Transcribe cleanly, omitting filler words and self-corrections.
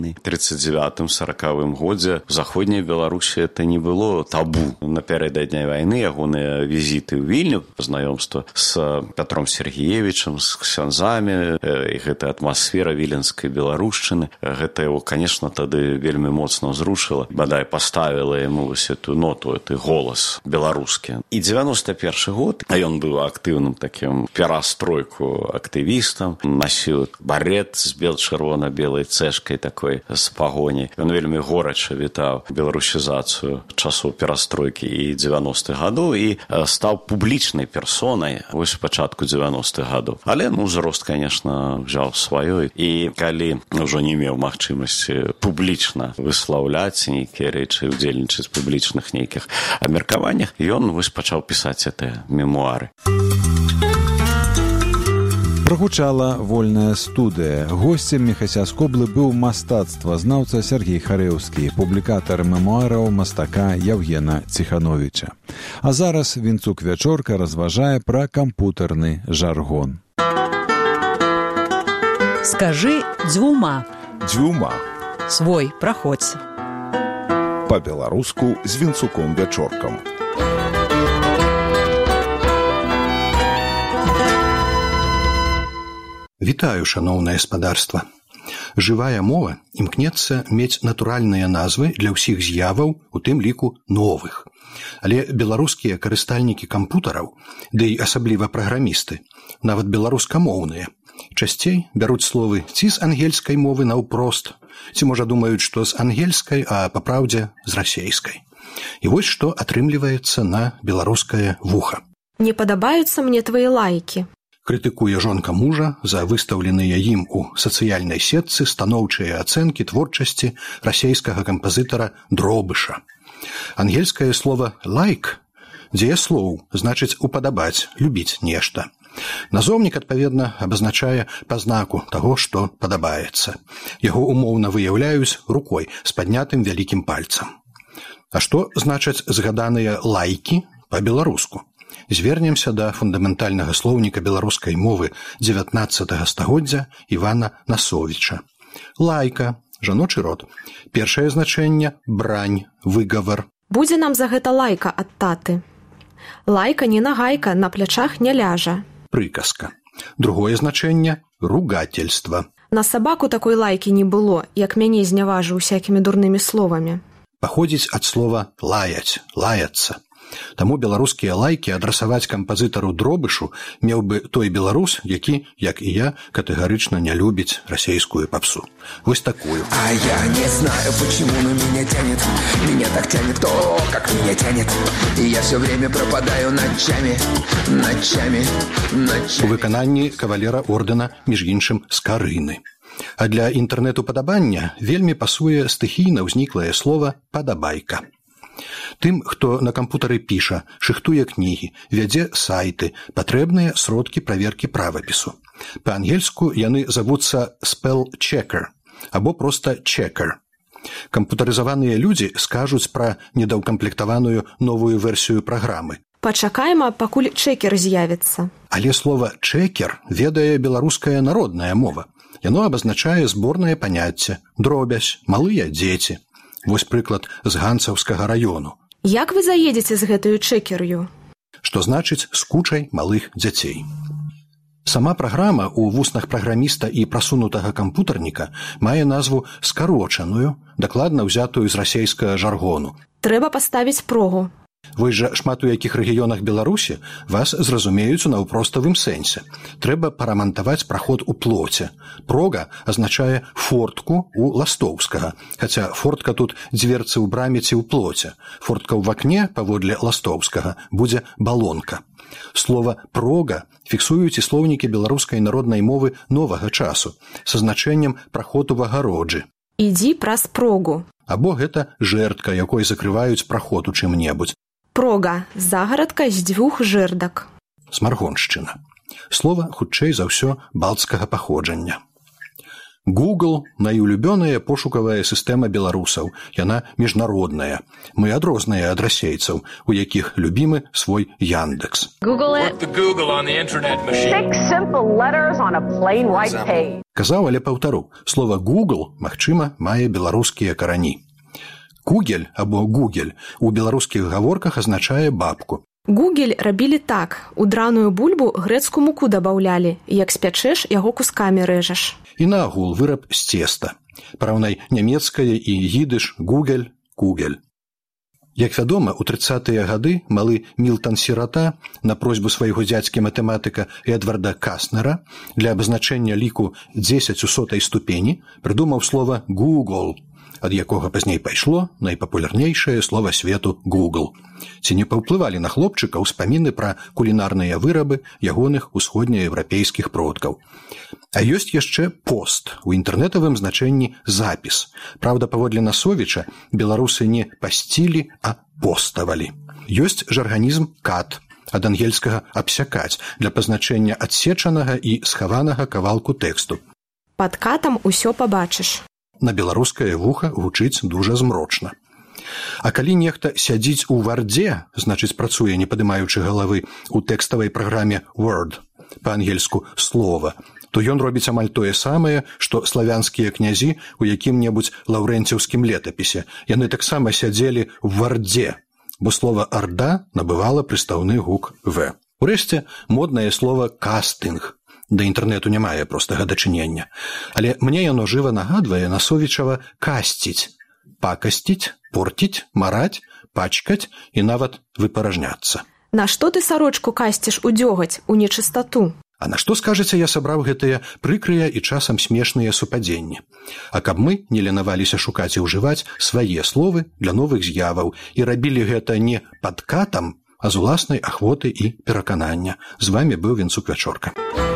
39-40 годзе в заходняй Беларусі это не было табу. Напярэдадні вайны ягоныя візіты ў Вільню, знаёмства з Пятром Сергеевичам, з ксяндзамі, і гэта атмасфера віленскай беларушчыны, гэта яго, конечно, тады вельмі моцна ўзрушыла, бадай паставіла яму вось эту ноту, эты голас беларускі. І 91 год, а ён быў актыўным такім перастройку актывістам, насіў барет з бел-чырвона-белай цэшкай такой з пагоняй. Ён вельмі горача вітаў беларусізацыю часоў перастройкі і 90-х гадоў і стаў публічнай персонай вось у пачатку 90-х гадоў. Але узрост, конечно, взяў сваёй, і калі ўжо не меў магчымасці публічна выслаўляць нейкія рэчы, удзельнічаць в публічных нейкіх абмеркаваннях, ён вось пачаў пісаць гэтыя мемуары. Прагучала вольная студыя. Госцем Міхася Скоблы быў мастацтвазнаўца Сергей Харэўскі, публікатар мемуараў мастака Яўгена Ціхановіча. А зараз Вінцук Вячорка разважае пра кампутарны жаргон. Скажы дзвюма. Дзвюма. Свой, праходзь. Па-беларуску з Вінцуком Вячоркам. Вітаю, шаноўнае спадарства. Жывая мова імкнецца мець натуральныя назвы для ўсіх з'яваў, у тым ліку новых. Але беларускія карыстальнікі кампутараў, ды і асабліва праграмісты, нават беларускамоўныя, часцей бяруць словы ці з ангельскай мовы наўпрост, ці, можа, думаюць, што з ангельскай, а папраўдзе з расейскай. І вось што атрымліваецца на беларускае вуха. Не падабаюцца мне твае лайкі. Крытыкуе жонка мужа за выстаўленыя ім у сацыяльнай сетцы станоўчыя ацэнкі творчасці расейскага кампазітара Дробыша. Ангельскае слова «лайк» дзеяслоў, значыць упадабаць, любіць нешта. Назоўнік, адпаведна, абазначае пазнаку таго, што падабаецца. Яго умоўна выяўляюць рукой з паднятым вялікім пальцам. А што значаць згаданыя лайкі па-беларуску? Звернемся да фундаментальнага слоўніка беларускай мовы 19 стагоддзя Івана Насовіча. Лайка, жаночы род. Першае значэнне – брань, выгавар. Будзе нам за гэта лайка ад таты. Лайка не нагайка, на плячах не ляжа. Прыказка. Другое значэнне – ругательства. На сабаку такой лайкі не было, як мяне зняважыў усякімі дурнымі словамі. Паходзіць ад слова лаяць, лаяцца. Таму беларускія лайкі адрасаваць кампазітару Дробышу меў бы той беларус, які, як і я, катэгарычна не любіць расейскую попсу. Вось такую. А я не знаю, почему, но меня тянет. Меня так тянет то, как меня тянет. И я все время пропадаю ночами. У выкананні кавалера ордэна, між іншым, Скарыны. А для інтэрнэту-падабання вельмі пасуе стыхійна ўзніклае слова «падабайка». Тым, хто на кампутары піша, шыхтуе кнігі, вядзе сайты, патрэбныя сродкі праверкі правапісу. Па-ангельску яны завуцца spell-checker або проста checker. Кампутарызаваныя людзі скажуць пра недаўкамплектаваную новую версію праграмы. Пачакаем, пакуль чекер з'явіцца. Але слова «чекер» ведае беларуская народная мова. Яно абазначае зборнае паняцце, дробязь, малыя дзеці. Вось прыклад з ганцаўскага раёну. Як вы заедзеце з гэтую чекер'ю? Што значыць з кучай малых дзяцей. Сама праграма ў вуснах праграміста і прасунутага кампутарніка мае назву скарочаную, дакладна ўзятую з расейскага жаргону. Трэба паставіць прогу. Вось жа шмат у якіх рэгіёнах Беларусі вас зразумеюць у наўпроставым сэнсе. Трэба парамантаваць праход у плоце. Прога азначае фортку у Ластоўскага, хаця фортка тут дзверцы ў браме ці ў плоце. Фортка ў вакне, паводле Ластоўскага, будзе балонка. Слова «прога» фіксуюць і слоўнікі беларускай народнай мовы новага часу са значэннем «праход у агароджы». Ідзі праз прогу. Або гэта жэрдка, якой закрываюць праход у чым-небудзь. Прога – загарадка з 2 жэрдак. Смаргоншчына. Слова, хутчэй за ўсё, балцкага паходжання. Google – найулюбёная пошукавая сістэма беларусаў. Яна міжнародная. Мы адрозныя ад расейцаў, у якіх любімы свой Яндекс. Казаў, але паўтару. Слова «Google», магчыма, мае беларускія карані. Кугель або гугель у беларускіх гаворках азначае бабку. Гугель рабілі так. У драную бульбу грэцкую муку дабаўлялі. Як спячэш, яго кускамі рэжаш. І наогул выраб з цеста. Параўнай нямецкае і йідыш гугель, кугель. Як вядома, у 30-е гады малы Мілтан Сірата на просьбу свайго дзядзькі-матэматыка Эдварда Каснера для абазначэння ліку 10 у 100 ступені прыдумаў слова «Google», ад якога пазней пайшло найпапулярнейшае слова свету Google. Ці не паўплывалі на хлопчыка ўспаміны пра кулінарныя вырабы ягоных усходнееўрапейскіх продкаў. А ёсць яшчэ пост, у інтэрнэтавым значэнні запіс. Праўда, паводле Насовіча, беларусы не пасцілі, а поставалі. Ёсць жарганізм кат, ад ангельскага абсякаць, для пазначэння адсечанага і схаванага кавалку тэксту. Пад катам усё пабачыш. На беларускае вуха гучыць дужа змрочна. А калі нехта сядзіць у вардзе, значыць працуе, не падымаючы галавы, у тэкставай праграме Word, па-ангельску «слова», то ён робіць амаль тое самае, што славянскія князі ў якім-небудзь лаўрэнціўскім летапісе. Яны таксама сядзелі в вардзе, бо слова «арда» набывала прыстаўны гук «в». Урэшце, моднае слова «кастынг». Да інтэрнэту не мае простага дачынення. Але мне яно жыва нагадвае Насовічава касціць, пакасціць, порціць, мараць, пачкаць і нават выпаражняцца. Нашто ты сарочку касціш у дзёгаць, у нечыстату? А на што, скажаце, я сабраў гэтыя прыкрыя і часам смешныя супадзенні? А каб мы не ленаваліся шукаць і ўжываць свае словы для новых з'яваў і рабілі гэта не пад катам, а з уласнай ахвоты і пераканання. З вамі быў Вінцук Вячорка.